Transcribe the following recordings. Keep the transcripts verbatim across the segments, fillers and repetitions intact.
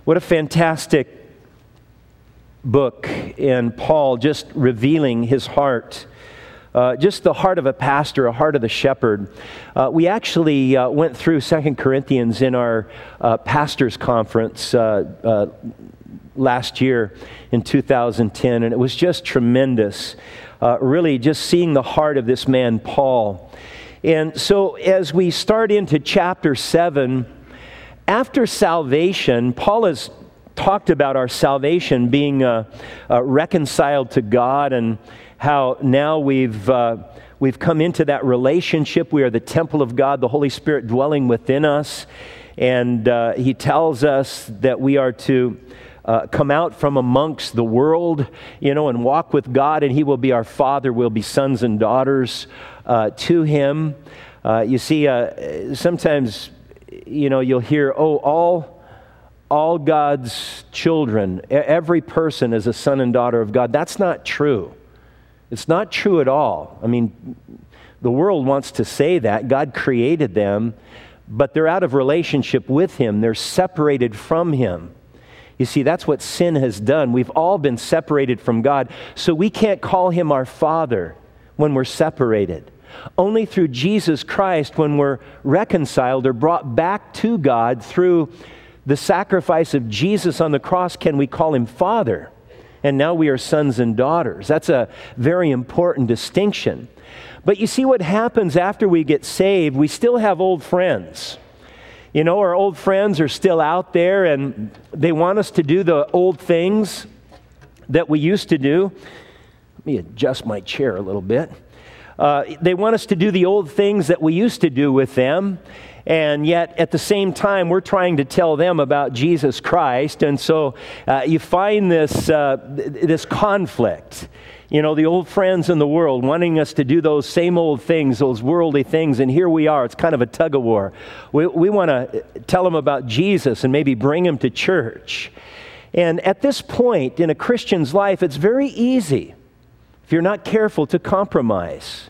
What a fantastic book in Paul, just revealing his heart. Uh, just the heart of a pastor, a heart of the shepherd. Uh, we actually uh, went through Second Corinthians in our uh, pastors' conference uh, uh, last year in two thousand ten, and it was just tremendous. Uh, really just seeing the heart of this man, Paul. And so as we start into chapter seven, after salvation, Paul has talked about our salvation being uh, uh, reconciled to God, and how now we've uh, we've come into that relationship. We are the temple of God, the Holy Spirit dwelling within us. And uh, he tells us that we are to uh, come out from amongst the world, you know, and walk with God, and he will be our Father. We'll be sons and daughters uh, to him. Uh, you see, uh, sometimes, you know, you'll hear, oh, all... all God's children, every person is a son and daughter of God. That's not true. It's not true at all. I mean, the world wants to say that. God created them, but they're out of relationship with him. They're separated from him. You see, that's what sin has done. We've all been separated from God, so we can't call him our Father when we're separated. Only through Jesus Christ, when we're reconciled or brought back to God through the sacrifice of Jesus on the cross, can we call him Father. And now we are sons and daughters. That's a very important distinction. But you see what happens after we get saved, we still have old friends. You know, our old friends are still out there, and they want us to do the old things that we used to do. Let me adjust my chair a little bit. Uh, they want us to do the old things that we used to do with them. And yet, at the same time, we're trying to tell them about Jesus Christ. And so uh, you find this uh, th- this conflict. You know, the old friends in the world wanting us to do those same old things, those worldly things. And here we are. It's kind of a tug of war. We, we want to tell them about Jesus and maybe bring them to church. And at this point in a Christian's life, it's very easy, if you're not careful, to compromise.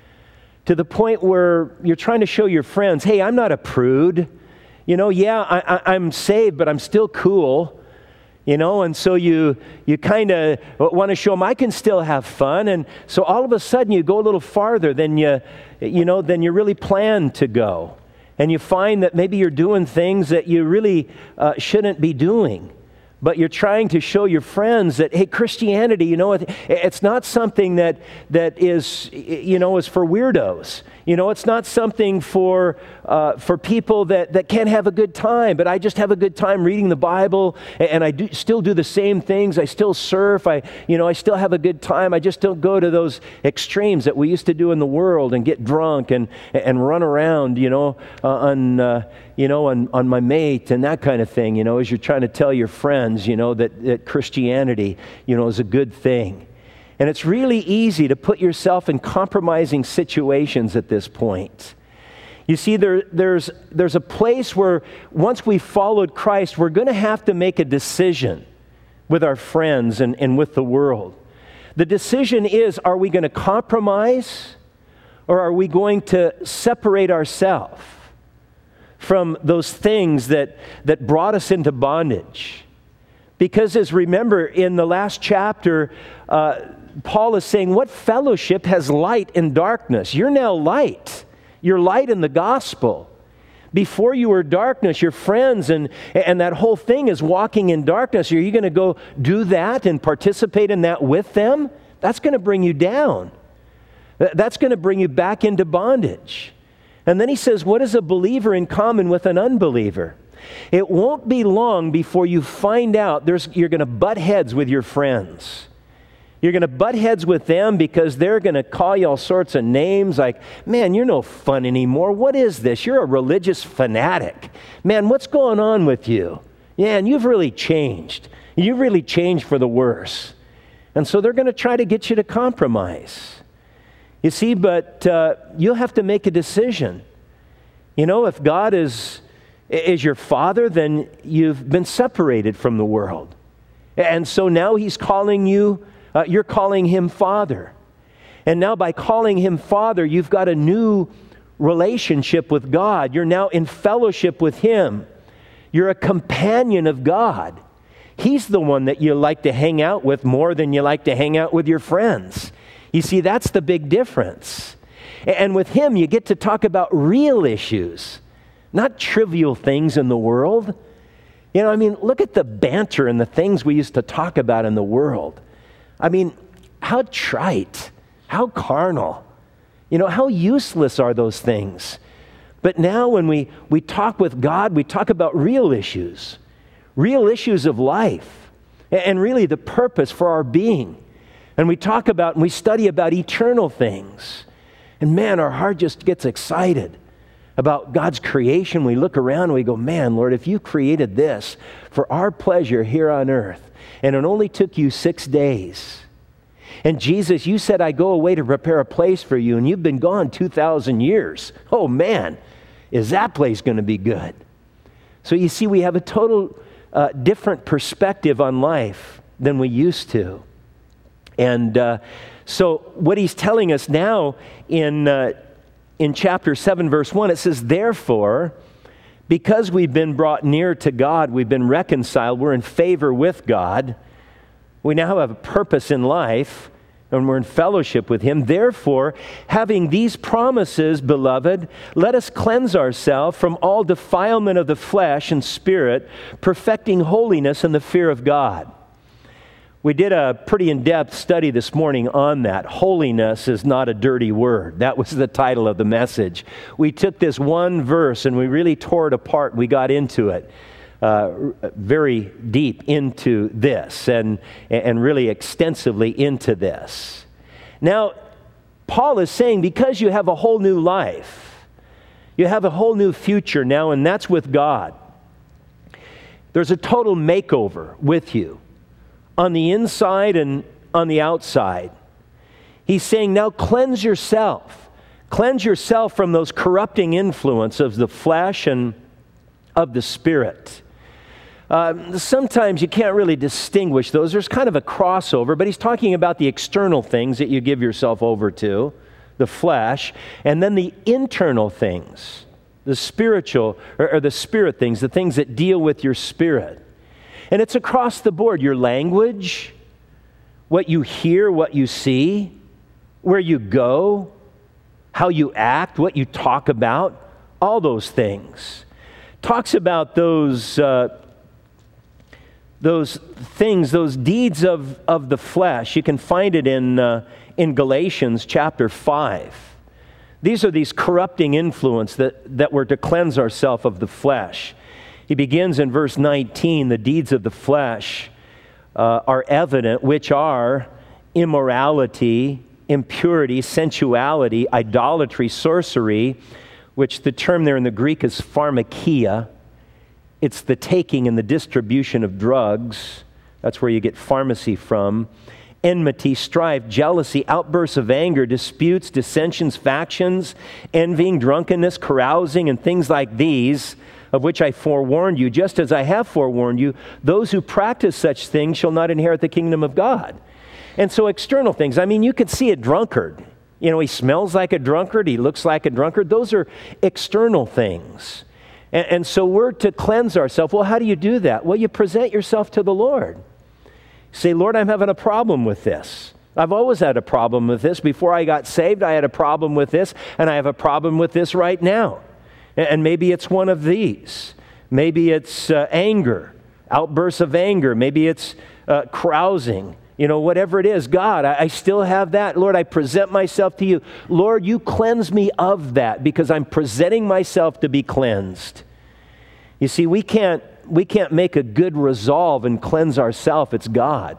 To the point where you're trying to show your friends, hey, I'm not a prude. You know, yeah, I, I, I'm saved, but I'm still cool. You know, and so you you kind of want to show them I can still have fun. And so all of a sudden you go a little farther than you, you know, than you really planned to go. And you find that maybe you're doing things that you really uh, shouldn't be doing. But you're trying to show your friends that, hey, Christianity, you know, it, it's not something that that is, you know, is for weirdos. You know, it's not something for uh, for people that, that can't have a good time. But I just have a good time reading the Bible, and I do still do the same things. I still surf. I, you know, I still have a good time. I just don't go to those extremes that we used to do in the world and get drunk and and run around, you know, uh, on uh, you know on on my mate and that kind of thing. You know, as you're trying to tell your friends, you know, that, that Christianity, you know, is a good thing. And it's really easy to put yourself in compromising situations at this point. You see, there, there's, there's a place where once we followed Christ, we're going to have to make a decision with our friends and, and with the world. The decision is, are we going to compromise, or are we going to separate ourselves from those things that, that brought us into bondage? Because as remember, in the last chapter, uh, Paul is saying, what fellowship has light and darkness? You're now light. You're light in the gospel. Before you were darkness, your friends and, and that whole thing is walking in darkness. Are you going to go do that and participate in that with them? That's going to bring you down. That's going to bring you back into bondage. And then he says, what is a believer in common with an unbeliever? It won't be long before you find out there's, you're going to butt heads with your friends. You're going to butt heads with them because they're going to call you all sorts of names like, man, you're no fun anymore. What is this? You're a religious fanatic. Man, what's going on with you? Yeah, and you've really changed. You've really changed for the worse. And so they're going to try to get you to compromise. You see, but uh, you'll have to make a decision. You know, if God is, is your Father, then you've been separated from the world. And so now He's calling you Uh, you're calling Him Father. And now by calling Him Father, you've got a new relationship with God. You're now in fellowship with Him. You're a companion of God. He's the one that you like to hang out with more than you like to hang out with your friends. You see, that's the big difference. And with him, you get to talk about real issues, not trivial things in the world. You know, I mean, look at the banter and the things we used to talk about in the world. I mean, how trite, how carnal. You know, how useless are those things? But now when we, we talk with God, we talk about real issues, real issues of life, and really the purpose for our being. And we talk about and we study about eternal things. And man, our heart just gets excited about God's creation. We look around and we go, man, Lord, if you created this for our pleasure here on earth, and it only took you six days, and Jesus, you said, I go away to prepare a place for you, and you've been gone two thousand years. Oh man, is that place going to be good? So you see, we have a total uh, different perspective on life than we used to. And uh, so what he's telling us now in uh, in chapter seven, verse one, it says, therefore, because we've been brought near to God, we've been reconciled, we're in favor with God, we now have a purpose in life, and we're in fellowship with him. Therefore, having these promises, beloved, let us cleanse ourselves from all defilement of the flesh and spirit, perfecting holiness in the fear of God. We did a pretty in-depth study this morning on that. Holiness is not a dirty word. That was the title of the message. We took this one verse and we really tore it apart. We got into it uh, very deep into this and, and really extensively into this. Now, Paul is saying because you have a whole new life, you have a whole new future now, and that's with God. There's a total makeover with you, on the inside and on the outside. He's saying, now cleanse yourself. Cleanse yourself from those corrupting influences of the flesh and of the spirit. Uh, sometimes you can't really distinguish those. There's kind of a crossover, but he's talking about the external things that you give yourself over to, the flesh, and then the internal things, the spiritual, or, or the spirit things, the things that deal with your spirit. And it's across the board. Your language, what you hear, what you see, where you go, how you act, what you talk about, all those things. Talks about those uh, those things, those deeds of, of the flesh. You can find it in, uh, in Galatians chapter five. These are these corrupting influences that, that we're to cleanse ourselves of the flesh. He begins in verse nineteen, the deeds of the flesh uh, are evident, which are immorality, impurity, sensuality, idolatry, sorcery, which the term there in the Greek is pharmakia. It's the taking and the distribution of drugs. That's where you get pharmacy from. Enmity, strife, jealousy, outbursts of anger, disputes, dissensions, factions, envying, drunkenness, carousing, and things like these, of which I forewarned you, just as I have forewarned you, those who practice such things shall not inherit the kingdom of God. And so external things, I mean, you could see a drunkard. You know, he smells like a drunkard, he looks like a drunkard. Those are external things. And, and so we're to cleanse ourselves. Well, how do you do that? Well, you present yourself to the Lord. Say, Lord, I'm having a problem with this. I've always had a problem with this. Before I got saved, I had a problem with this, and I have a problem with this right now. And maybe it's one of these. Maybe it's uh, anger, outbursts of anger. Maybe it's uh, carousing. You know, whatever it is, God, I, I still have that. Lord, I present myself to you. Lord, you cleanse me of that because I'm presenting myself to be cleansed. You see, we can't, we can't make a good resolve and cleanse ourselves. It's God.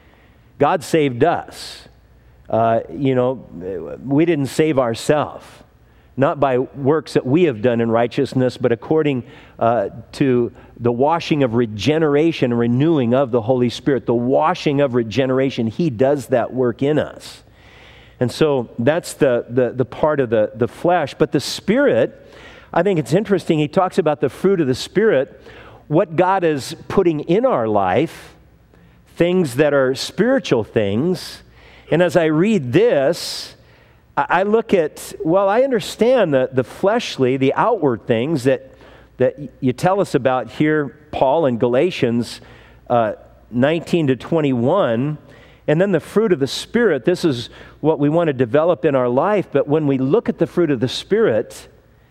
God saved us. Uh, you know, we didn't save ourselves. Not by works that we have done in righteousness, but according uh, to the washing of regeneration and renewing of the Holy Spirit. The washing of regeneration, He does that work in us. And so that's the, the, the part of the, the flesh. But the Spirit, I think it's interesting, he talks about the fruit of the Spirit, what God is putting in our life, things that are spiritual things. And as I read this, I look at, well, I understand the, the fleshly, the outward things that, that you tell us about here, Paul, in Galatians uh, nineteen to twenty-one. And then the fruit of the Spirit, this is what we want to develop in our life. But when we look at the fruit of the Spirit,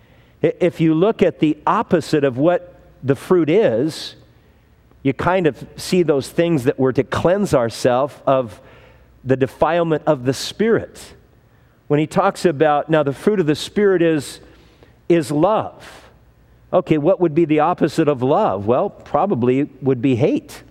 if you look at the opposite of what the fruit is, you kind of see those things that we're to cleanse ourselves of the defilement of the Spirit. When he talks about, now the fruit of the Spirit is, is love. Okay, what would be the opposite of love? Well, probably would be hate.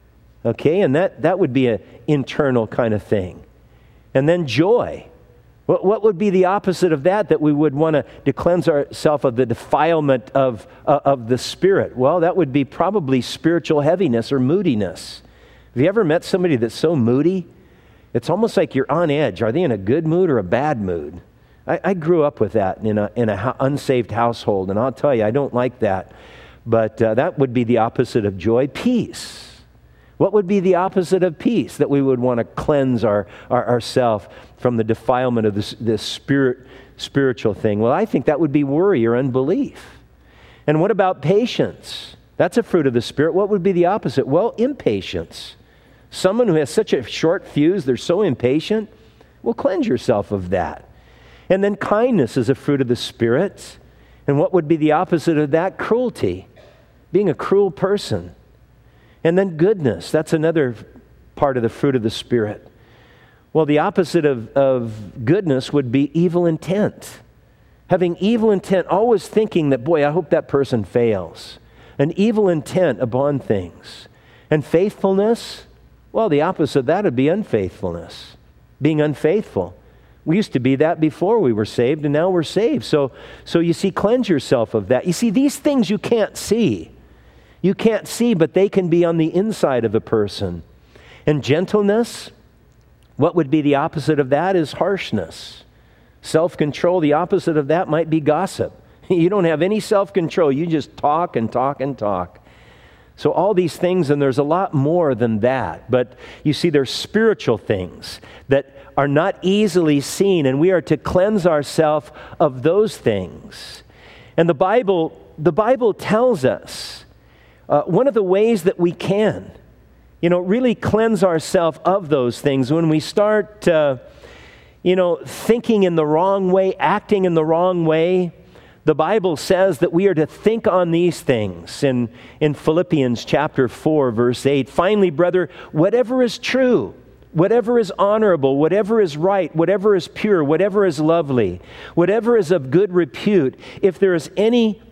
Okay, and that, that would be an internal kind of thing. And then joy. What, what would be the opposite of that, that we would want to, to cleanse ourselves of the defilement of, uh, of the Spirit? Well, that would be probably spiritual heaviness or moodiness. Have you ever met somebody that's so moody? It's almost like you're on edge. Are they in a good mood or a bad mood? I, I grew up with that in a in an ho- unsaved household, and I'll tell you, I don't like that. But uh, that would be the opposite of joy. Peace. What would be the opposite of peace? That we would want to cleanse our, our ourselves from the defilement of this, this spirit, spiritual thing. Well, I think that would be worry or unbelief. And what about patience? That's a fruit of the Spirit. What would be the opposite? Well, impatience. Someone who has such a short fuse, they're so impatient. Well, cleanse yourself of that. And then kindness is a fruit of the Spirit. And what would be the opposite of that? Cruelty. Being a cruel person. And then goodness, that's another part of the fruit of the Spirit. Well, the opposite of, of goodness would be evil intent. Having evil intent, always thinking that, boy, I hope that person fails. An evil intent upon things. And faithfulness, well, the opposite of that would be unfaithfulness. Being unfaithful. We used to be that before we were saved, and now we're saved. So, so you see, cleanse yourself of that. You see, these things you can't see. You can't see, but they can be on the inside of a person. And gentleness, what would be the opposite of that is harshness. Self-control, the opposite of that might be gossip. You don't have any self-control. You just talk and talk and talk. So all these things, and there's a lot more than that. But you see, there's spiritual things that are not easily seen, and we are to cleanse ourselves of those things. And the Bible, the Bible tells us Uh, one of the ways that we can, you know, really cleanse ourselves of those things when we start, uh, you know, thinking in the wrong way, acting in the wrong way. The Bible says that we are to think on these things in, in Philippians chapter four, verse eight. Finally, brother, whatever is true, whatever is honorable, whatever is right, whatever is pure, whatever is lovely, whatever is of good repute, if there is any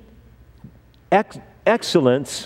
ex- excellence,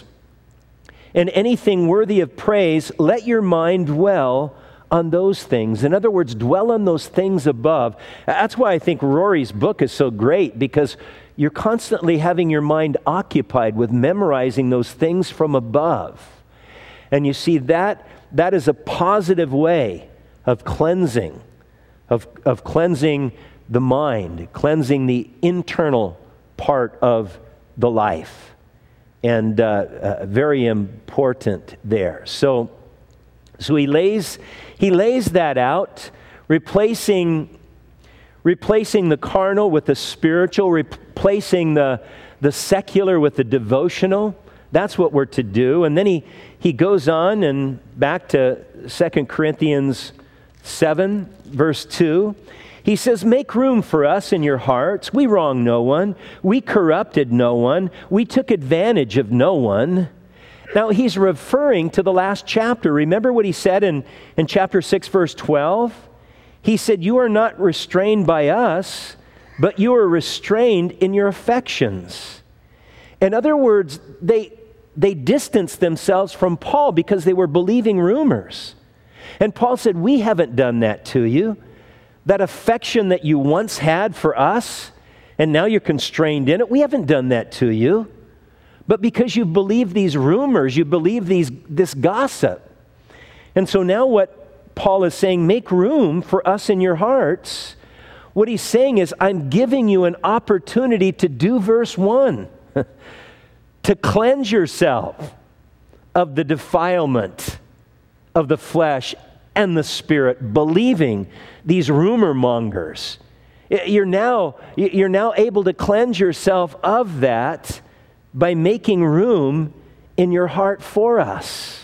and anything worthy of praise, let your mind dwell on those things. In other words, dwell on those things above. That's why I think Rory's book is so great, because you're constantly having your mind occupied with memorizing those things from above. And you see, that that is a positive way of cleansing, of, of cleansing the mind, cleansing the internal part of the life. And uh, uh, very important there. So, so he lays he lays that out, replacing replacing the carnal with the spiritual, replacing the the secular with the devotional. That's what we're to do. And then he he goes on and back to Second Corinthians seven, verse two. He says, make room for us in your hearts. We wronged no one. We corrupted no one. We took advantage of no one. Now, he's referring to the last chapter. Remember what he said in, in chapter six, verse twelve? He said, you are not restrained by us, but you are restrained in your affections. In other words, they, they distanced themselves from Paul because they were believing rumors. And Paul said, we haven't done that to you. That affection that you once had for us, and now you're constrained in it, we haven't done that to you. But because you believe these rumors, you believe these this gossip. And so now what Paul is saying, make room for us in your hearts. What he's saying is, I'm giving you an opportunity to do verse one. To cleanse yourself of the defilement of the flesh and the spirit, believing these rumor mongers. You're now, you're now able to cleanse yourself of that by making room in your heart for us.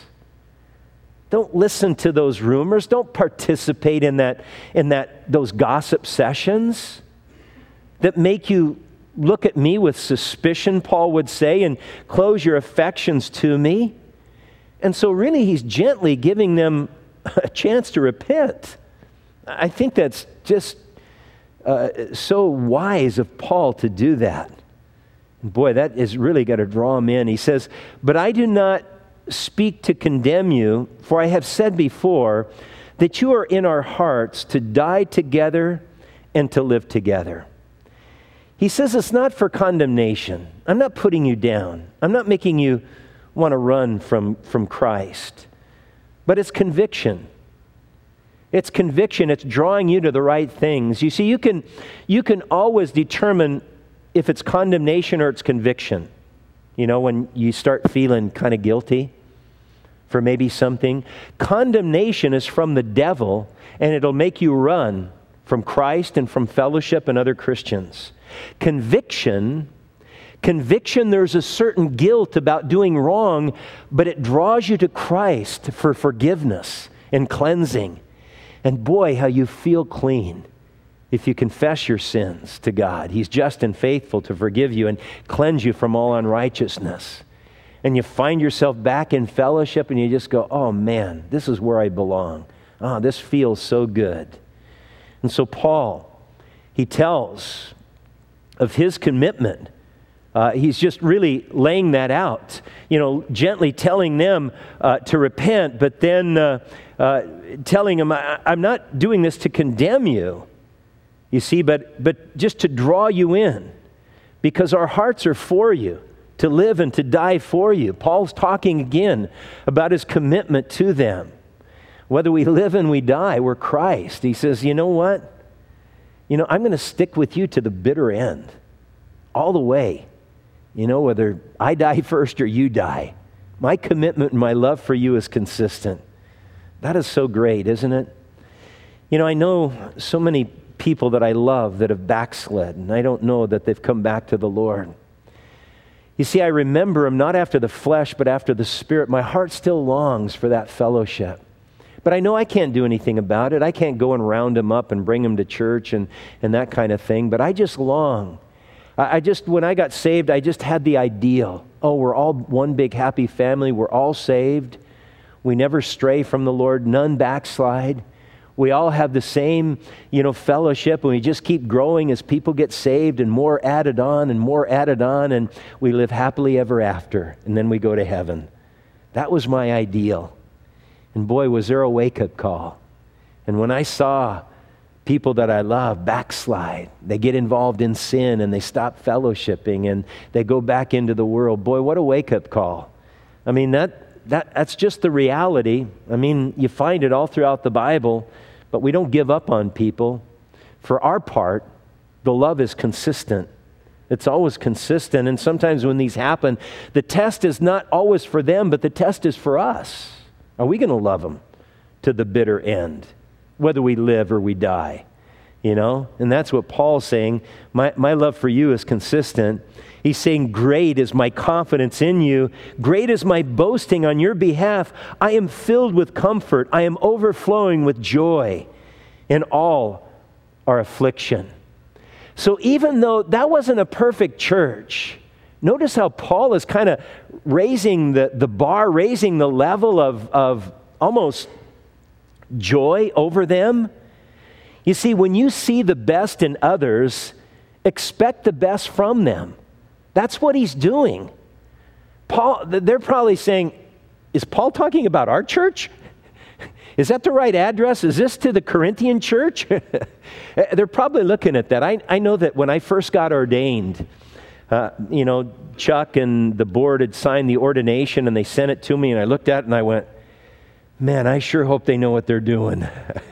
Don't listen to those rumors. Don't participate in that, in that, those gossip sessions that make you look at me with suspicion, Paul would say, and close your affections to me. And so really he's gently giving them a chance to repent. I think that's just uh, so wise of Paul to do that. Boy, that is really got to draw him in. He says, "But I do not speak to condemn you, for I have said before that you are in our hearts to die together and to live together." He says it's not for condemnation. I'm not putting you down. I'm not making you want to run from, from Christ. But it's conviction. It's conviction. It's drawing you to the right things. You see, you can, you can always determine if it's condemnation or it's conviction. You know, when you start feeling kind of guilty for maybe something. Condemnation is from the devil, and it'll make you run from Christ and from fellowship and other Christians. Conviction, conviction, there's a certain guilt about doing wrong, but it draws you to Christ for forgiveness and cleansing. And boy, how you feel clean if you confess your sins to God. He's just and faithful to forgive you and cleanse you from all unrighteousness. And you find yourself back in fellowship and you just go, oh man, this is where I belong. Oh, this feels so good. And so Paul, he tells of his commitment. Uh, he's just really laying that out, you know, gently telling them uh, to repent, but then uh, uh, telling them, I, I'm not doing this to condemn you, you see, but but just to draw you in, because our hearts are for you, to live and to die for you. Paul's talking again about his commitment to them. Whether we live and we die, we're Christ. He says, you know what? You know, I'm going to stick with you to the bitter end, all the way. You know, whether I die first or you die, my commitment and my love for you is consistent. That is so great, isn't it? You know, I know so many people that I love that have backslid, and I don't know that they've come back to the Lord. You see, I remember them not after the flesh, but after the Spirit. My heart still longs for that fellowship. But I know I can't do anything about it. I can't go and round them up and bring them to church and, and that kind of thing. But I just long. I, I just, when I got saved, I just had the ideal. Oh, we're all one big happy family. We're all saved. We never stray from the Lord. None backslide. We all have the same, you know, fellowship, and we just keep growing as people get saved and more added on and more added on, and we live happily ever after, and then we go to heaven. That was my ideal. And boy, was there a wake-up call. And when I saw people that I love backslide, they get involved in sin and they stop fellowshipping and they go back into the world, boy, what a wake-up call. I mean, that, that that's just the reality. I mean, you find it all throughout the Bible, but we don't give up on people. For our part, the love is consistent. It's always consistent. And sometimes when these happen, the test is not always for them, but the test is for us. Are we going to love them to the bitter end, whether we live or we die? You know? And that's what Paul's saying. My, my love for you is consistent. He's saying, great is my confidence in you. Great is my boasting on your behalf. I am filled with comfort. I am overflowing with joy in all our affliction. So even though that wasn't a perfect church, notice how Paul is kind of raising the, the bar, raising the level of, of almost joy over them. You see, when you see the best in others, expect the best from them. That's what he's doing. Paul, they're probably saying, is Paul talking about our church? Is that the right address? Is this to the Corinthian church? They're probably looking at that. I, I know that when I first got ordained, uh, you know, Chuck and the board had signed the ordination and they sent it to me, and I looked at it and I went, man, I sure hope they know what they're doing.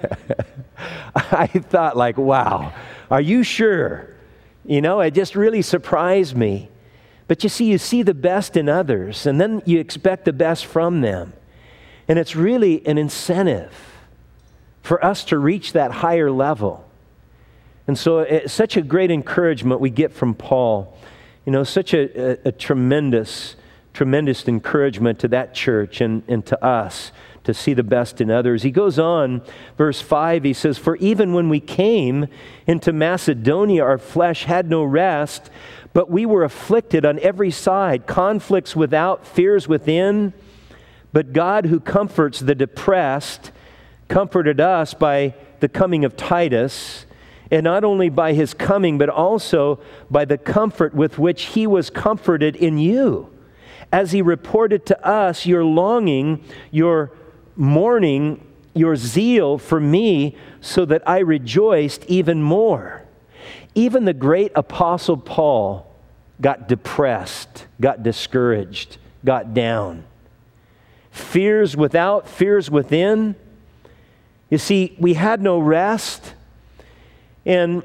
I thought like, wow, are you sure? You know, it just really surprised me. But you see, you see the best in others, and then you expect the best from them. And it's really an incentive for us to reach that higher level. And so it's such a great encouragement we get from Paul You know, such a, a, a tremendous, tremendous encouragement to that church and, and to us to see the best in others. He goes on, verse five, he says, "For even when we came into Macedonia, our flesh had no rest, but we were afflicted on every side, conflicts without, fears within. But God, who comforts the depressed, comforted us by the coming of Titus, and not only by his coming, but also by the comfort with which he was comforted in you, as he reported to us your longing, your mourning, your zeal for me, so that I rejoiced even more." Even the great apostle Paul got depressed, got discouraged, got down. Fears without, fears within. You see, we had no rest. And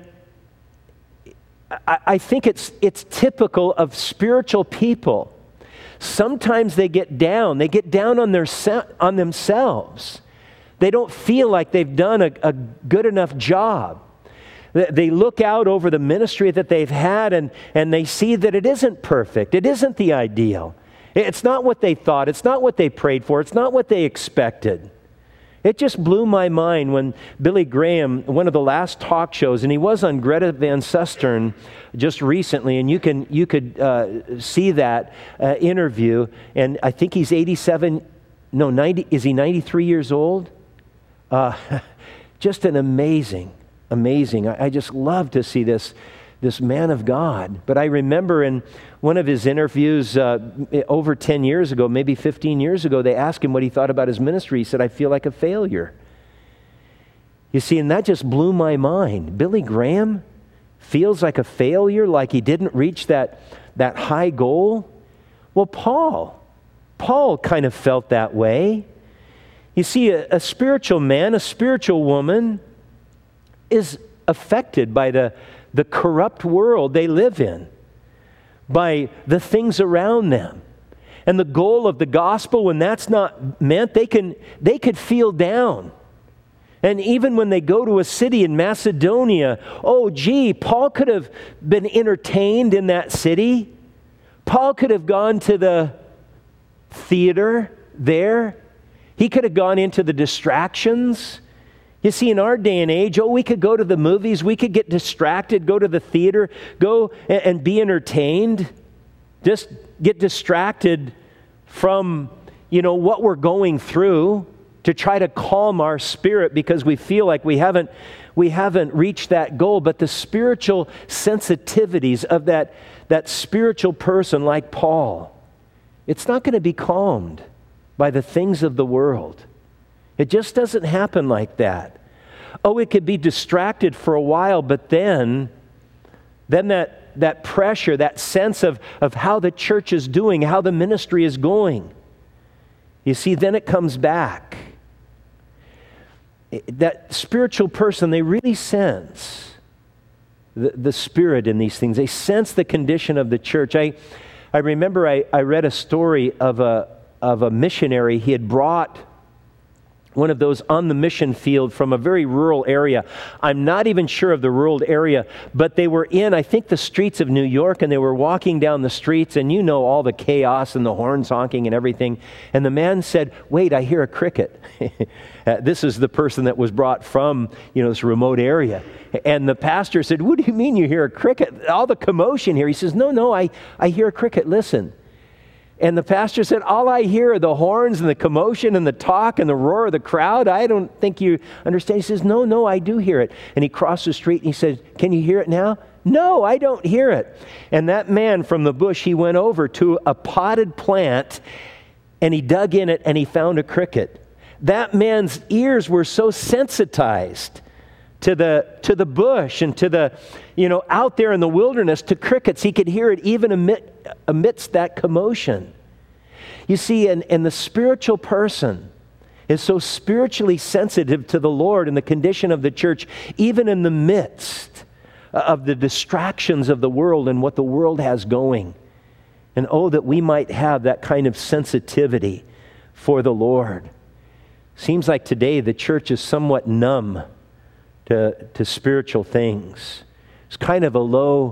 I, I think it's it's typical of spiritual people. Sometimes they get down. They get down on their on themselves. They don't feel like they've done a, a good enough job. They look out over the ministry that they've had and, and they see that it isn't perfect. It isn't the ideal. It's not what they thought. It's not what they prayed for. It's not what they expected. It just blew my mind when Billy Graham, one of the last talk shows, and he was on Greta Van Susteren just recently, and you can you could uh, see that uh, interview, and I think he's eighty-seven, no, ninety, is he ninety-three years old? Uh, just an amazing, amazing. I, I just love to see this, this man of God. But I remember in one of his interviews uh, over ten years ago, maybe fifteen years ago, they asked him what he thought about his ministry. He said, "I feel like a failure." You see, and that just blew my mind. Billy Graham feels like a failure, like he didn't reach that, that high goal. Well, Paul, Paul kind of felt that way. You see, a, a spiritual man, a spiritual woman is affected by the, the corrupt world they live in, by the things around them. And the goal of the gospel, when that's not meant, they can they could feel down. And even when they go to a city in Macedonia, oh gee, Paul could have been entertained in that city. Paul could have gone to the theater there. He could have gone into the distractions. You see, in our day and age, oh, we could go to the movies, we could get distracted, go to the theater, go and, and be entertained. Just get distracted from, you know, what we're going through to try to calm our spirit because we feel like we haven't we haven't reached that goal. But the spiritual sensitivities of that, that spiritual person like Paul, it's not going to be calmed by the things of the world. It just doesn't happen like that. Oh, it could be distracted for a while, but then, then that, that pressure, that sense of, of how the church is doing, how the ministry is going, you see, then it comes back. That spiritual person, they really sense the, the spirit in these things. They sense the condition of the church. I, I remember I, I read a story of a, of a missionary. He had brought one of those on the mission field from a very rural area. I'm not even sure of the rural area, but they were in, I think, the streets of New York, and they were walking down the streets, and you know all the chaos and the horns honking and everything. And the man said, "Wait, I hear a cricket." uh, this is the person that was brought from, you know, this remote area. And the pastor said, "What do you mean you hear a cricket? All the commotion here." He says, "No, no, I, I hear a cricket. Listen." And the pastor said, "All I hear are the horns and the commotion and the talk and the roar of the crowd. I don't think you understand." He says, "No, no, I do hear it." And he crossed the street and he said, "Can you hear it now?" "No, I don't hear it." And that man from the bush, he went over to a potted plant and he dug in it and he found a cricket. That man's ears were so sensitized to the to the bush and to the, you know, out there in the wilderness, to crickets. He could hear it even amid, amidst that commotion. You see, and, and the spiritual person is so spiritually sensitive to the Lord and the condition of the church, even in the midst of the distractions of the world and what the world has going. And oh, that we might have that kind of sensitivity for the Lord. Seems like today the church is somewhat numb to, to spiritual things. It's kind of a low,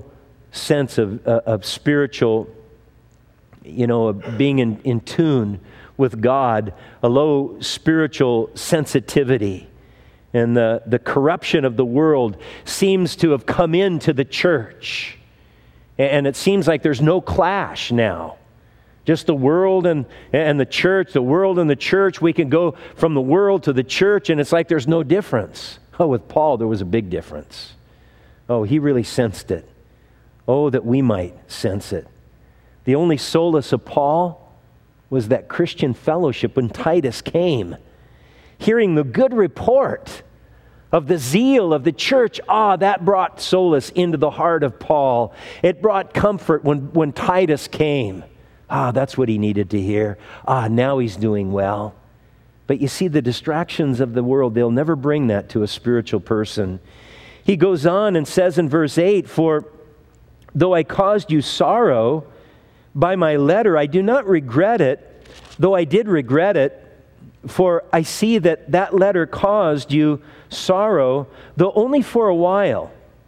sense of, uh, of spiritual, you know, of being in, in tune with God, a low spiritual sensitivity. And the, the corruption of the world seems to have come into the church. And it seems like there's no clash now. Just the world and, and the church, the world and the church. We can go from the world to the church, and it's like there's no difference. Oh, with Paul, there was a big difference. Oh, he really sensed it. Oh, that we might sense it. The only solace of Paul was that Christian fellowship when Titus came. Hearing the good report of the zeal of the church, ah, that brought solace into the heart of Paul. It brought comfort when, when Titus came. Ah, that's what he needed to hear. Ah, now he's doing well. But you see, the distractions of the world, they'll never bring that to a spiritual person. He goes on and says in verse eight, "For though I caused you sorrow by my letter, I do not regret it, though I did regret it, for I see that that letter caused you sorrow, though only for a while.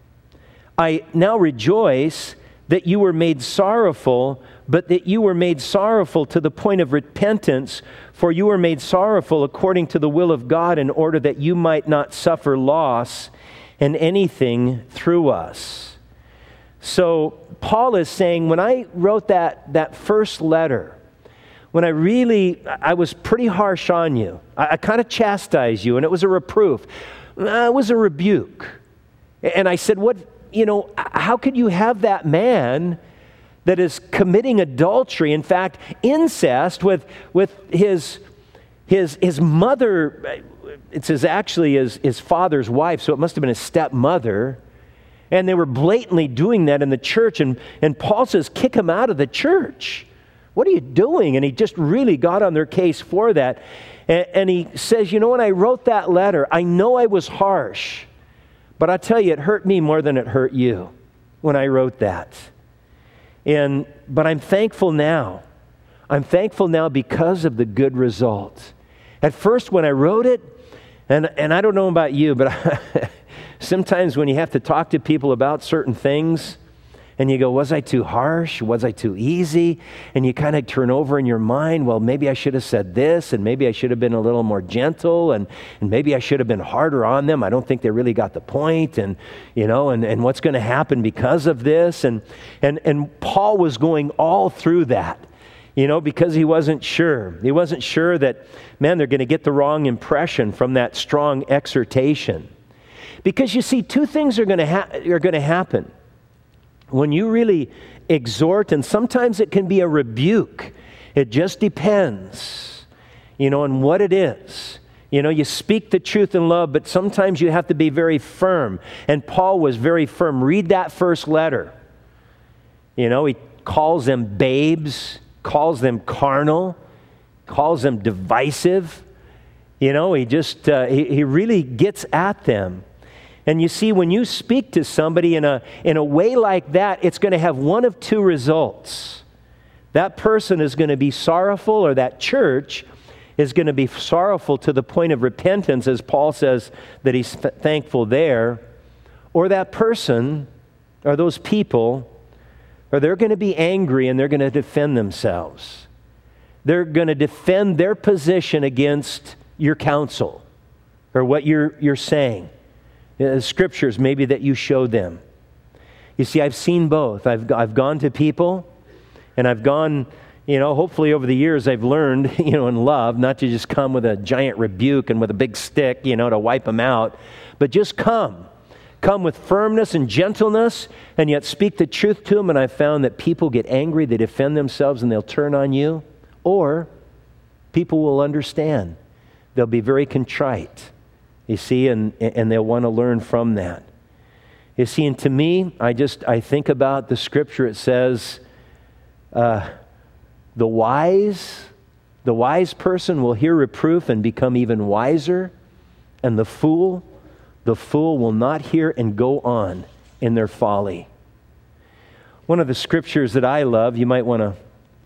I now rejoice that you were made sorrowful, but that you were made sorrowful to the point of repentance, for you were made sorrowful according to the will of God, in order that you might not suffer loss in anything through us." So Paul is saying, when I wrote that, that first letter, when I really, I was pretty harsh on you. I, I kind of chastised you, and it was a reproof. Uh, it was a rebuke. And I said, what, you know, how could you have that man that is committing adultery, in fact, incest with with his his his mother? It says actually his, his father's wife, so it must have been his stepmother. And they were blatantly doing that in the church. And, and Paul says, kick him out of the church. What are you doing? And he just really got on their case for that. And, and he says, you know, when I wrote that letter, I know I was harsh, but I tell you, it hurt me more than it hurt you when I wrote that. And but I'm thankful now. I'm thankful now because of the good result. At first, when I wrote it, and, and I don't know about you, but I, sometimes when you have to talk to people about certain things, and you go, was I too harsh? Was I too easy? And you kind of turn over in your mind, well, maybe I should have said this, and maybe I should have been a little more gentle, and, and maybe I should have been harder on them. I don't think they really got the point, and you know, and, and what's going to happen because of this? And, and, and Paul was going all through that, you know, because he wasn't sure. He wasn't sure that, man, they're going to get the wrong impression from that strong exhortation. Because you see, two things are going to ha- are going to happen. When you really exhort, and sometimes it can be a rebuke. It just depends, you know, on what it is. You know, you speak the truth in love, but sometimes you have to be very firm. And Paul was very firm. Read that first letter. You know, he calls them babes, calls them carnal, calls them divisive. You know, he just, uh, he, he really gets at them. And you see, when you speak to somebody in a in a way like that, it's going to have one of two results. That person is going to be sorrowful, or that church is going to be sorrowful to the point of repentance, as Paul says that he's f- thankful there. Or that person, or those people, or they're going to be angry and they're going to defend themselves. They're going to defend their position against your counsel, or what you're you're saying. Uh, scriptures maybe that you showed them. You see, I've seen both. I've I've gone to people, and I've gone, you know, hopefully over the years I've learned, you know, in love, not to just come with a giant rebuke and with a big stick, you know, to wipe them out, but just come. Come with firmness and gentleness, and yet speak the truth to them. And I've found that people get angry, they defend themselves, and they'll turn on you. Or people will understand. They'll be very contrite. You see, and, and they'll want to learn from that. You see, and to me, I just, I think about the scripture. It says, uh, the wise, the wise person will hear reproof and become even wiser, and the fool, the fool will not hear and go on in their folly. One of the scriptures that I love, you might want to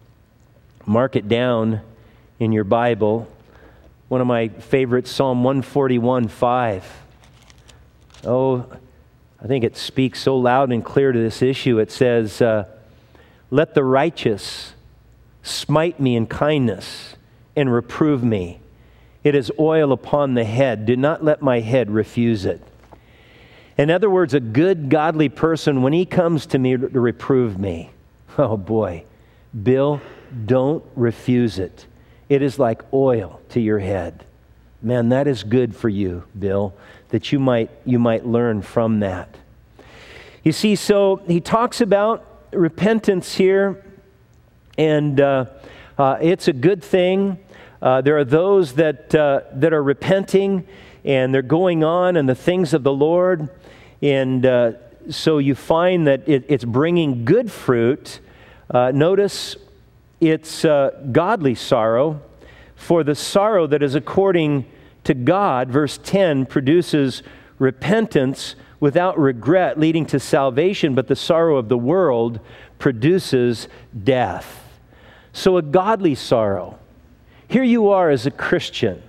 mark it down in your Bible. One of my favorites, Psalm one forty-one, five. Oh, I think it speaks so loud and clear to this issue. It says, uh, let the righteous smite me in kindness and reprove me. It is oil upon the head. Do not let my head refuse it. In other words, a good, godly person, when he comes to me to reprove me, oh boy, Bill, don't refuse it. It is like oil to your head. Man, that is good for you, Bill, that you might you might learn from that. You see, so he talks about repentance here, and uh, uh, it's a good thing. Uh, there are those that uh, that are repenting, and they're going on in the things of the Lord, and uh, so you find that it, it's bringing good fruit. Uh, notice it's uh, godly sorrow. For the sorrow that is according to God, verse ten, produces repentance without regret, leading to salvation, but the sorrow of the world produces death. So a godly sorrow. Here you are as a Christian,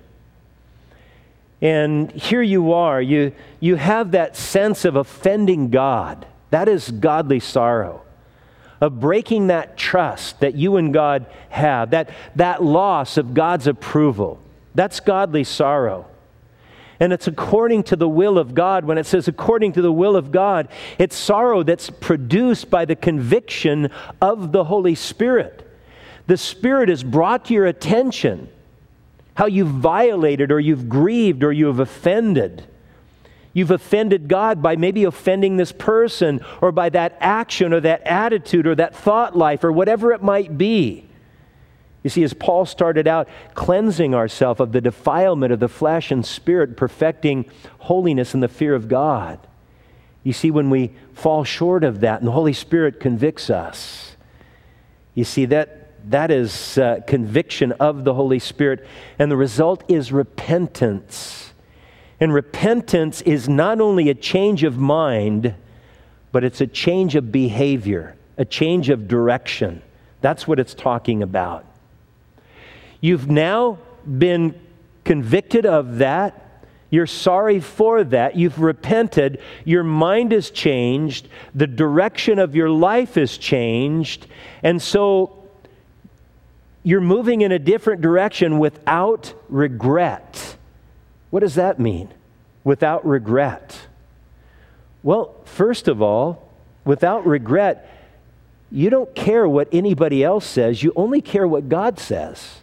and here you are, you, you have that sense of offending God. That is godly sorrow. Of breaking that trust that you and God have, that, that loss of God's approval. That's godly sorrow. And it's according to the will of God. When it says according to the will of God, it's sorrow that's produced by the conviction of the Holy Spirit. The Spirit is brought to your attention how you've violated or you've grieved or you have offended. You've offended God by maybe offending this person, or by that action or that attitude or that thought life or whatever it might be. You see, as Paul started out, cleansing ourselves of the defilement of the flesh and spirit, perfecting holiness in the fear of God. You see, when we fall short of that and the Holy Spirit convicts us, you see, that that is uh, conviction of the Holy Spirit, and the result is repentance. And repentance is not only a change of mind, but it's a change of behavior, a change of direction. That's what it's talking about. You've now been convicted of that. You're sorry for that. You've repented. Your mind is changed. The direction of your life is changed. And so you're moving in a different direction without regret. What does that mean? Without regret. Well, first of all, without regret, you don't care what anybody else says. You only care what God says.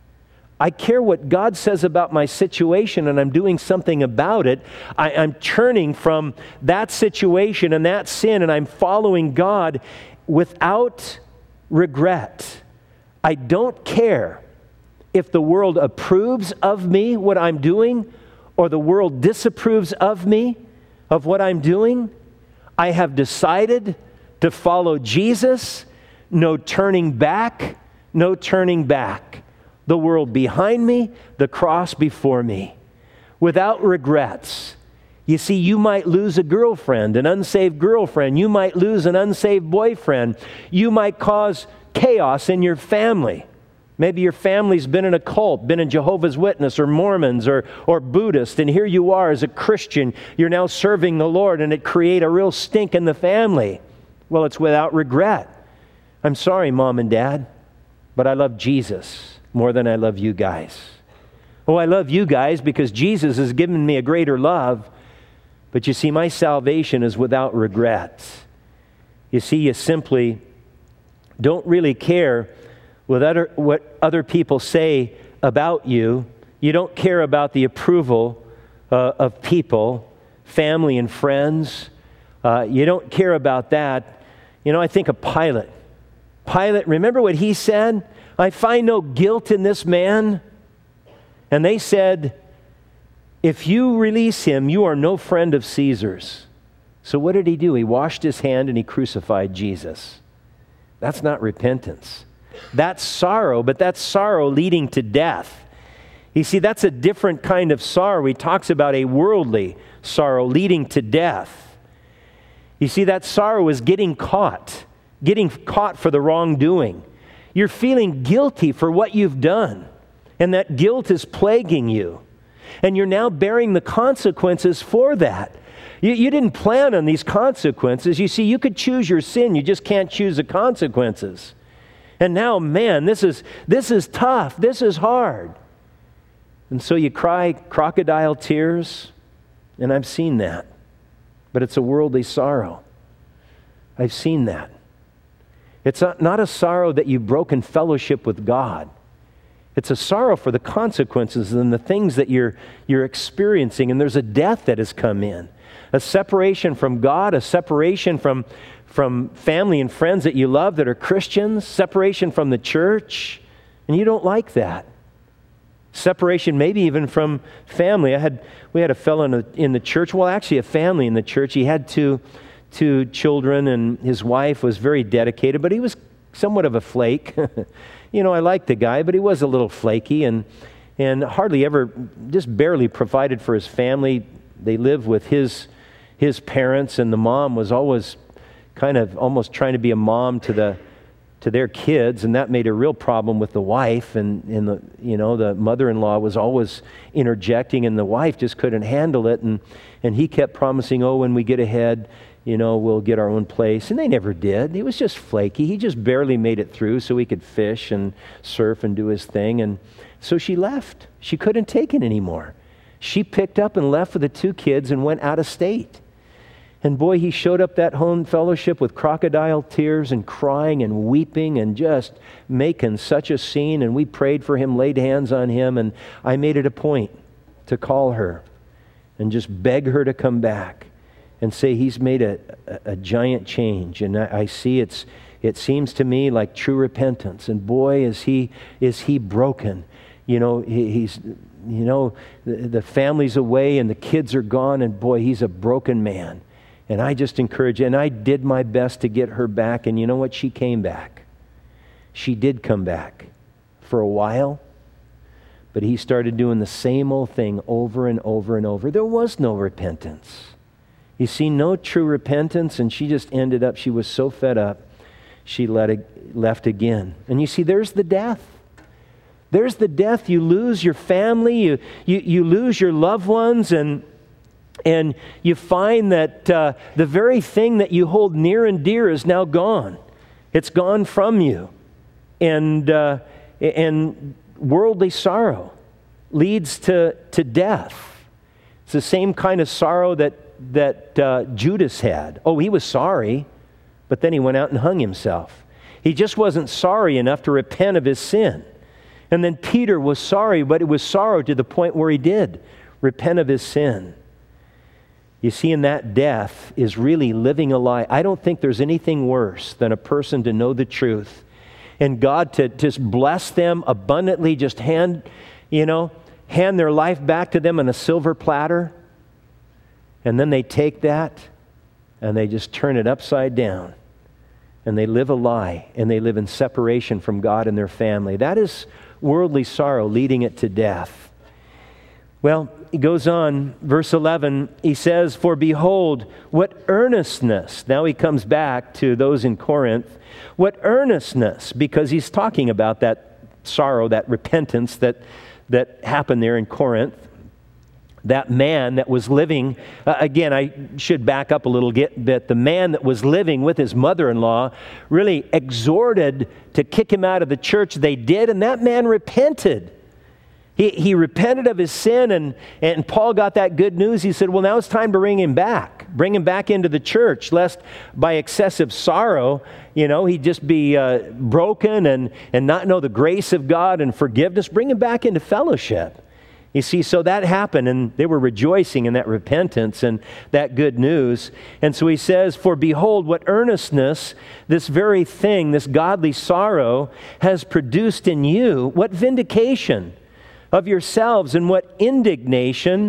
I care what God says about my situation, and I'm doing something about it. I, I'm turning from that situation and that sin, and I'm following God without regret. I don't care if the world approves of me, what I'm doing, or the world disapproves of me, of what I'm doing. I have decided to follow Jesus. No turning back, no turning back. The world behind me, the cross before me. Without regrets. You see, you might lose a girlfriend, an unsaved girlfriend. You might lose an unsaved boyfriend. You might cause chaos in your family. Maybe your family's been in a cult, been in Jehovah's Witness or Mormons or, or Buddhist, and here you are as a Christian. You're now serving the Lord, and it create a real stink in the family. Well, it's without regret. I'm sorry, Mom and Dad, but I love Jesus more than I love you guys. Oh, I love you guys because Jesus has given me a greater love, but you see, my salvation is without regret. You see, you simply don't really care with other, what other people say about you. You don't care about the approval uh, of people, family and friends. Uh, you don't care about that. You know, I think of Pilate. Pilate, remember what he said? I find no guilt in this man. And they said, if you release him, you are no friend of Caesar's. So what did he do? He washed his hand and he crucified Jesus. That's not repentance. That's sorrow, but that's sorrow leading to death. You see, that's a different kind of sorrow. He talks about a worldly sorrow leading to death. You see, that sorrow is getting caught, getting caught for the wrongdoing. You're feeling guilty for what you've done, and that guilt is plaguing you. And you're now bearing the consequences for that. You, you didn't plan on these consequences. You see, you could choose your sin. You just can't choose the consequences. And now, man, this is this is tough. This is hard. And so you cry crocodile tears, and I've seen that. But it's a worldly sorrow. I've seen that. It's not, not a sorrow that you've broken fellowship with God. It's a sorrow for the consequences and the things that you're you're experiencing. And there's a death that has come in. A separation from God, a separation from, from family and friends that you love that are Christians, separation from the church, and you don't like that. Separation maybe even from family. I had we had a fellow in the, in the church, well actually a family in the church. He had two, two children and his wife was very dedicated, but he was somewhat of a flake. You know, I liked the guy, but he was a little flaky and, and hardly ever, just barely provided for his family. They lived with his his parents, and the mom was always kind of almost trying to be a mom to the to their kids, and that made a real problem with the wife. And, and the you know the mother-in-law was always interjecting, and the wife just couldn't handle it. And and he kept promising, oh, when we get ahead, you know, we'll get our own place. And they never did. He was just flaky. He just barely made it through so he could fish and surf and do his thing. And so she left. She couldn't take it anymore. She picked up and left with the two kids and went out of state. And boy, he showed up that home fellowship with crocodile tears and crying and weeping and just making such a scene. And we prayed for him, laid hands on him, and I made it a point to call her and just beg her to come back and say he's made a, a, a giant change. And I, I see it's it seems to me like true repentance. And boy, is he is he broken. You know, he, he's you know the, the family's away and the kids are gone, and boy, he's a broken man. And I just encourage you, and I did my best to get her back, and you know what? She came back. She did come back for a while, but he started doing the same old thing over and over and over. There was no repentance. You see, no true repentance, and she just ended up, she was so fed up, she let it, left again. And you see, there's the death. There's the death. You lose your family, you, you, you lose your loved ones, and And you find that uh, the very thing that you hold near and dear is now gone. It's gone from you. And uh, and worldly sorrow leads to, to death. It's the same kind of sorrow that, that uh, Judas had. Oh, he was sorry, but then he went out and hung himself. He just wasn't sorry enough to repent of his sin. And then Peter was sorry, but it was sorrow to the point where he did repent of his sin. You see, in that death is really living a lie. I don't think there's anything worse than a person to know the truth and God to just bless them abundantly, just hand, you know, hand their life back to them on a silver platter. And then they take that and they just turn it upside down. And they live a lie, and they live in separation from God and their family. That is worldly sorrow leading it to death. Well, he goes on, verse eleven, he says, for behold, what earnestness, now he comes back to those in Corinth, what earnestness, because he's talking about that sorrow, that repentance that, that happened there in Corinth. That man that was living, uh, again, I should back up a little bit. The man that was living with his mother-in-law really exhorted to kick him out of the church. They did, and that man repented. He, he repented of his sin, and, and Paul got that good news. He said, well, now it's time to bring him back. Bring him back into the church, lest by excessive sorrow, you know, he'd just be uh, broken and, and not know the grace of God and forgiveness. Bring him back into fellowship. You see, so that happened, and they were rejoicing in that repentance and that good news. And so he says, for behold, what earnestness this very thing, this godly sorrow, has produced in you, what vindication of yourselves, and what indignation,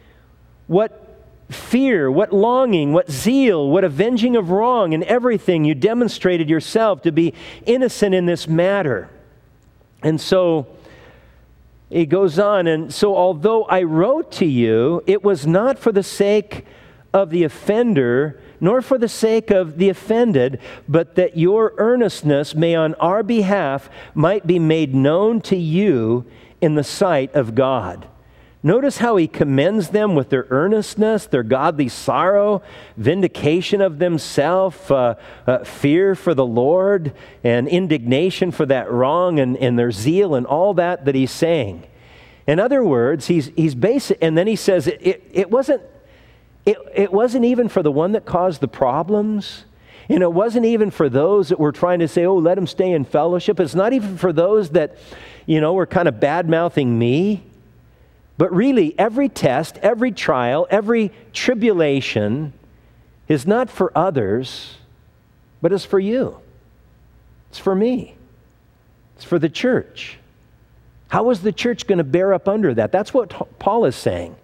what fear, what longing, what zeal, what avenging of wrong, and everything you demonstrated yourself to be innocent in this matter. And so he goes on, and so although I wrote to you, it was not for the sake of the offender, nor for the sake of the offended, but that your earnestness may on our behalf might be made known to you in the sight of God. Notice how he commends them with their earnestness, their godly sorrow, vindication of themselves, uh, uh, fear for the Lord, and indignation for that wrong, and, and their zeal, and all that that he's saying. In other words, he's he's basic, and then he says it, it, it wasn't it, it wasn't even for the one that caused the problems. And it wasn't even for those that were trying to say, oh, let him stay in fellowship. It's not even for those that, you know, were kind of bad-mouthing me. But really, every test, every trial, every tribulation is not for others, but it's for you. It's for me. It's for the church. How is the church going to bear up under that? That's what Paul is saying.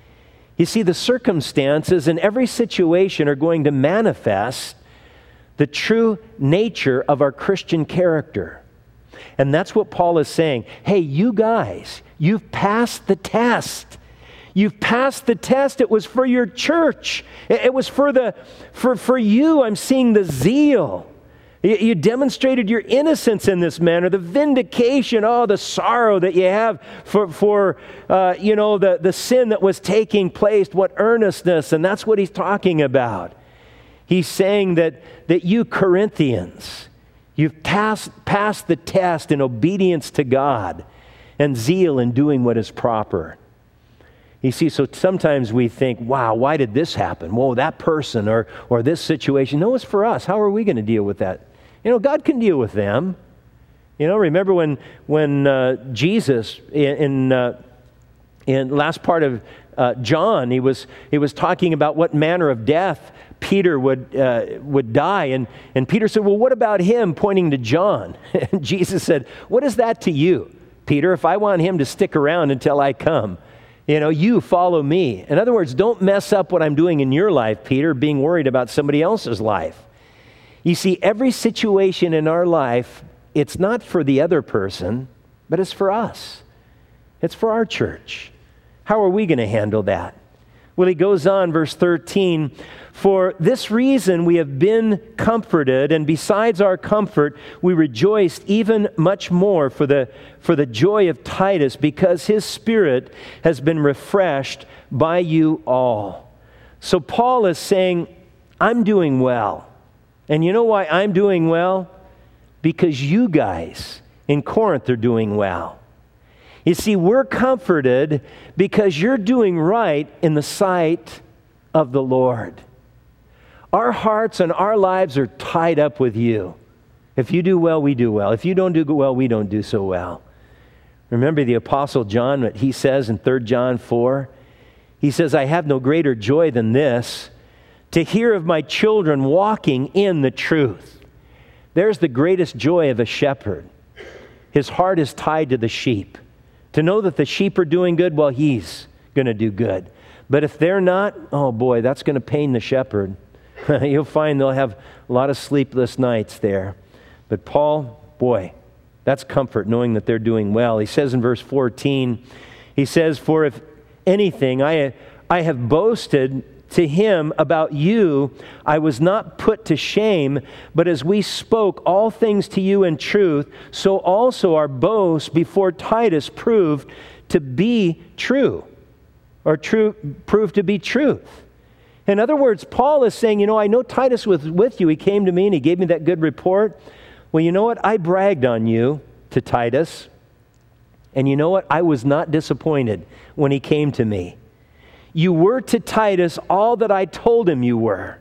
You see, the circumstances in every situation are going to manifest the true nature of our Christian character. And that's what Paul is saying. Hey, you guys, you've passed the test. You've passed the test. It was for your church. It was for the for, for you. I'm seeing the zeal. You, you demonstrated your innocence in this manner, the vindication, oh, the sorrow that you have for, for uh, you know, the, the sin that was taking place, what earnestness, and that's what he's talking about. He's saying that, that you Corinthians, you've passed, passed the test in obedience to God and zeal in doing what is proper. You see, so sometimes we think, wow, why did this happen? Whoa, that person or, or this situation. No, it's for us. How are we going to deal with that? You know, God can deal with them. You know, remember when, when uh, Jesus, in, in, uh, in last part of uh, John, he was, he was talking about what manner of death Peter would uh, would die. And, and Peter said, well, what about him, pointing to John? And Jesus said, what is that to you, Peter? If I want him to stick around until I come, you know, you follow me. In other words, don't mess up what I'm doing in your life, Peter, being worried about somebody else's life. You see, every situation in our life, it's not for the other person, but it's for us. It's for our church. How are we going to handle that? Well, he goes on, verse thirteen, for this reason we have been comforted, and besides our comfort, we rejoiced even much more for the, for the joy of Titus, because his spirit has been refreshed by you all. So Paul is saying, I'm doing well. And you know why I'm doing well? Because you guys in Corinth are doing well. You see, we're comforted because you're doing right in the sight of the Lord. Our hearts and our lives are tied up with you. If you do well, we do well. If you don't do well, we don't do so well. Remember the Apostle John, what he says in Third John four? He says, I have no greater joy than this, to hear of my children walking in the truth. There's the greatest joy of a shepherd. His heart is tied to the sheep. To know that the sheep are doing good, well, he's going to do good. But if they're not, oh boy, that's going to pain the shepherd. You'll find they'll have a lot of sleepless nights there. But Paul, boy, that's comfort, knowing that they're doing well. He says in verse fourteen, he says, for if anything, I, I have boasted to him about you, I was not put to shame, but as we spoke all things to you in truth, so also our boast before Titus proved to be true, or true proved to be truth. In other words, Paul is saying, you know, I know Titus was with you. He came to me and he gave me that good report. Well, you know what? I bragged on you to Titus. And you know what? I was not disappointed when he came to me. You were to Titus all that I told him you were.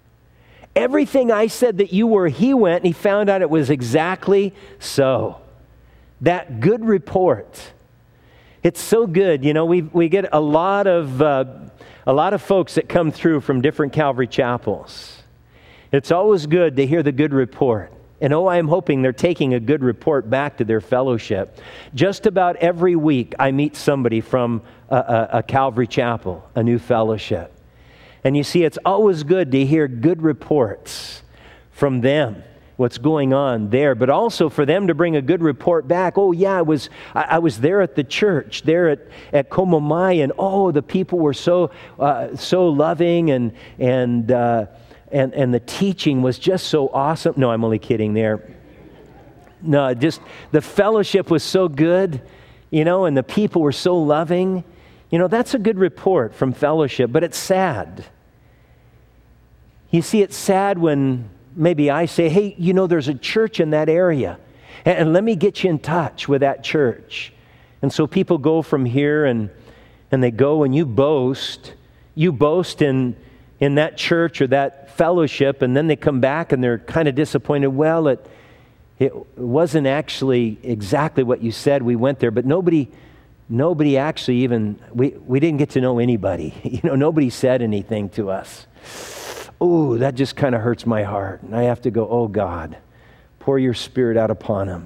Everything I said that you were, he went and he found out it was exactly so. That good report. It's so good. You know, we we get a lot of uh, a lot of folks that come through from different Calvary chapels. It's always good to hear the good report. And oh, I'm hoping they're taking a good report back to their fellowship. Just about every week, I meet somebody from a, a, a Calvary chapel, a new fellowship. And you see, it's always good to hear good reports from them, what's going on there, but also for them to bring a good report back. Oh, yeah, I was I, I was there at the church, there at, at Komomai, and oh, the people were so uh, so loving, and and uh, and and the teaching was just so awesome. No, I'm only kidding there. No, just the fellowship was so good, you know, and the people were so loving. You know, that's a good report from fellowship, but it's sad. You see, it's sad when maybe I say, hey, you know, there's a church in that area, and, and let me get you in touch with that church. And so people go from here and and they go and you boast, you boast in in that church or that fellowship, and then they come back and they're kind of disappointed. Well, it it wasn't actually exactly what you said. We went there, but nobody nobody actually even, we, we didn't get to know anybody. You know, nobody said anything to us. Oh, that just kind of hurts my heart. And I have to go, oh God, pour your Spirit out upon them.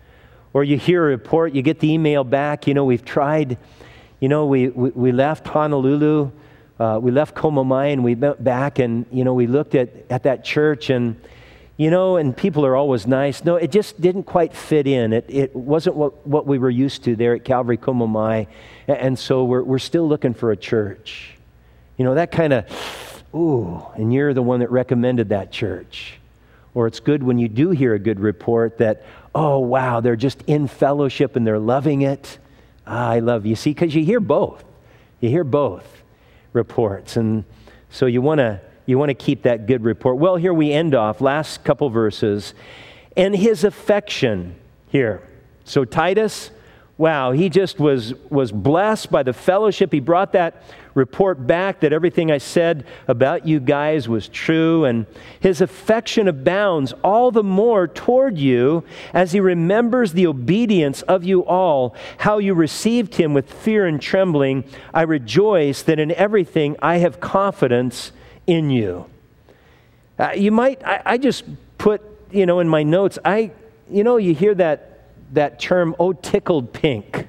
Or you hear a report, you get the email back, you know, we've tried, you know, we, we, we left Honolulu, uh, we left Komomai, and we went back and, you know, we looked at, at that church and, you know, and people are always nice. No, it just didn't quite fit in. It it wasn't what, what we were used to there at Calvary Komomai. And so we're we're still looking for a church. You know, that kind of, ooh, and you're the one that recommended that church. Or it's good when you do hear a good report that, oh, wow, they're just in fellowship and they're loving it. Ah, I love you. See, because you hear both. You hear both reports. And so you want to you want to keep that good report. Well, here we end off, last couple verses. And his affection here. So Titus, wow, he just was, was blessed by the fellowship. He brought that report back that everything I said about you guys was true, and his affection abounds all the more toward you as he remembers the obedience of you all, how you received him with fear and trembling. I rejoice that in everything I have confidence in you. Uh, you might, I, I just put, you know, in my notes, I, you know, you hear that, that term, oh, tickled pink.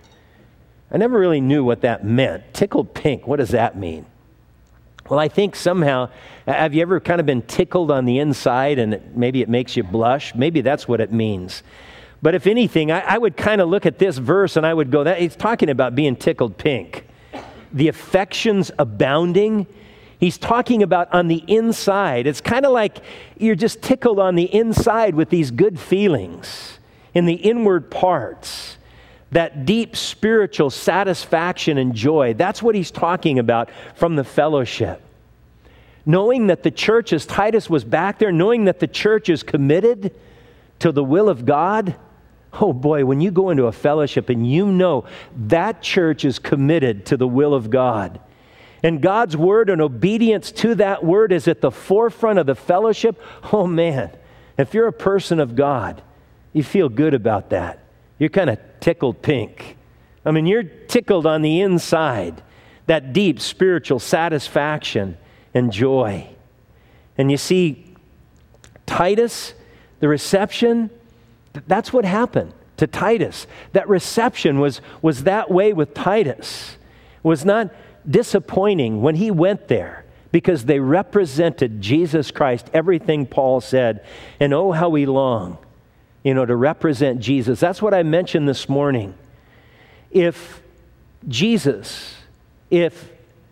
I never really knew what that meant. Tickled pink, what does that mean? Well, I think somehow, have you ever kind of been tickled on the inside and it, maybe it makes you blush? Maybe that's what it means. But if anything, I, I would kind of look at this verse and I would go, that it's talking about being tickled pink. The affections abounding. He's talking about on the inside. It's kind of like you're just tickled on the inside with these good feelings in the inward parts. That deep spiritual satisfaction and joy. That's what he's talking about from the fellowship. Knowing that the church, as Titus was back there, knowing that the church is committed to the will of God. Oh boy, when you go into a fellowship and you know that church is committed to the will of God, and God's word and obedience to that word is at the forefront of the fellowship, oh man, if you're a person of God, you feel good about that. You're kind of tickled pink. I mean, you're tickled on the inside, that deep spiritual satisfaction and joy. And you see, Titus, the reception, that's what happened to Titus. That reception was, was that way with Titus. It was not disappointing when he went there because they represented Jesus Christ, everything Paul said. And oh, how we long, you know, to represent Jesus. That's what I mentioned this morning. If Jesus, if,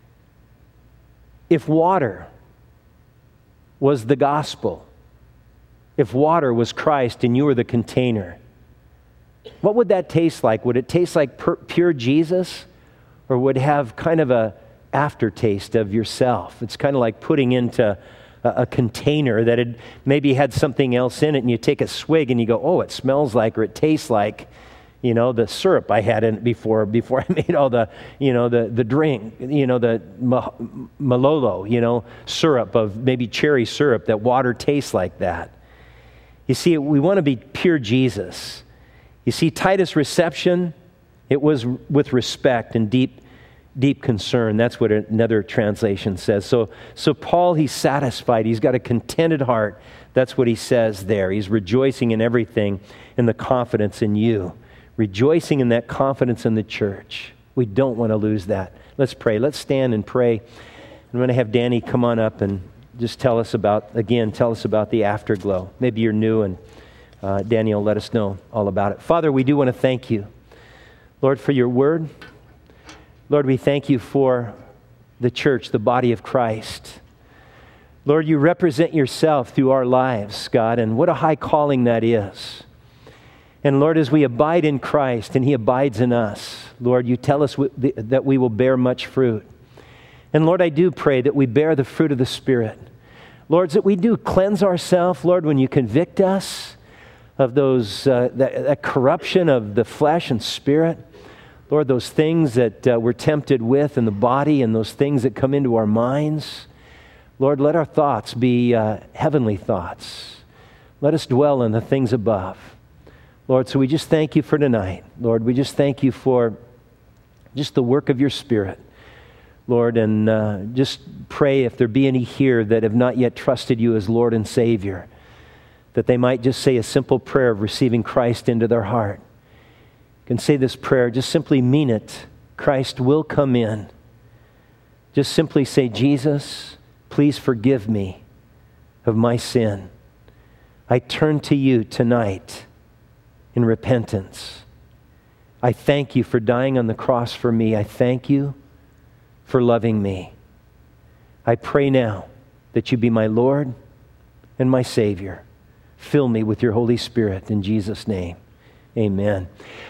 if water was the gospel, if water was Christ and you were the container, what would that taste like? Would it taste like pur- pure Jesus? Or would have kind of a aftertaste of yourself? It's kind of like putting into a, a container that had maybe had something else in it, and you take a swig and you go, oh, it smells like, or it tastes like, you know, the syrup I had in it before, before I made all the, you know, the, the drink, you know, the Malolo, you know, syrup of maybe cherry syrup, that water tastes like that. You see, we want to be pure Jesus. You see, Titus' reception, it was with respect and deep, deep concern. That's what another translation says. So, so Paul, he's satisfied. He's got a contented heart. That's what he says there. He's rejoicing in everything, in the confidence in you. Rejoicing in that confidence in the church. We don't want to lose that. Let's pray. Let's stand and pray. I'm going to have Danny come on up and just tell us about, again, tell us about the afterglow. Maybe you're new, and uh, Danny will let us know all about it. Father, we do want to thank you, Lord, for your word. Lord, we thank you for the church, the body of Christ. Lord, you represent yourself through our lives, God, and what a high calling that is. And Lord, as we abide in Christ and he abides in us, Lord, you tell us that we will bear much fruit. And Lord, I do pray that we bear the fruit of the Spirit. Lord, that we do cleanse ourselves, Lord, when you convict us of those uh, that, that corruption of the flesh and spirit. Lord, those things that uh, we're tempted with in the body and those things that come into our minds. Lord, let our thoughts be uh, heavenly thoughts. Let us dwell in the things above. Lord, so we just thank you for tonight. Lord, we just thank you for just the work of your Spirit. Lord, and uh, just pray if there be any here that have not yet trusted you as Lord and Savior, that they might just say a simple prayer of receiving Christ into their heart. You can say this prayer, just simply mean it. Christ will come in. Just simply say, Jesus, please forgive me of my sin. I turn to you tonight in repentance. I thank you for dying on the cross for me. I thank you for loving me. I pray now that you be my Lord and my Savior. Fill me with your Holy Spirit in Jesus' name. Amen.